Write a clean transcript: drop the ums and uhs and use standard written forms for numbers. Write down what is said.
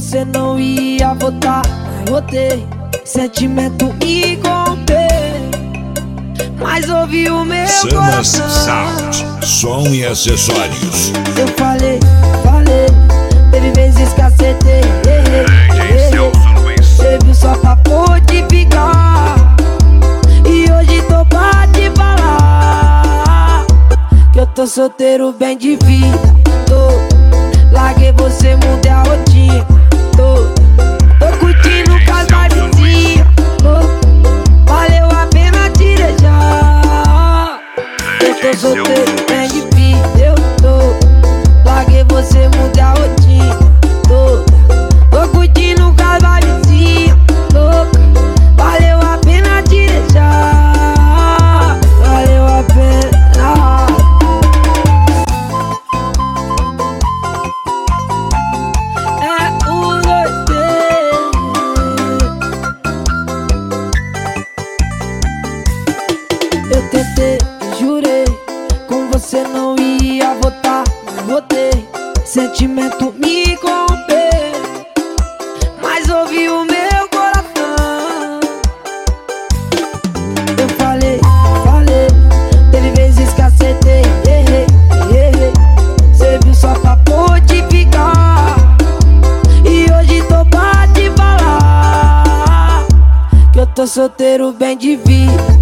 você não ia votar, mas votei. Sentimento me corrompeu, mas ouvi o meu Samas coração. Sound, som e acessórios. Eu falei, teve vezes que acertei, errei. Você viu só pra fortificar, e hoje tô pra te falar que eu tô solteiro bem de vida. Larguei você, mudei a rotina. Tô curtindo com as vibezinhas. Valeu a pena te deixar. Eu tô solteiro bem de vida. Eu tô. Larguei você, mudei a rotina. Tô curtindo com as vibezinhas. Valeu a pena te deixar. Valeu a pena. Eu tentei, jurei, com você não ia votar, mas votei. Sentimento me corrompeu, mas ouvi o meu coração. Eu falei, teve vezes que acertei, errei. Você viu só pra fortificar, e hoje tô pra te falar que eu tô solteiro bem de vida.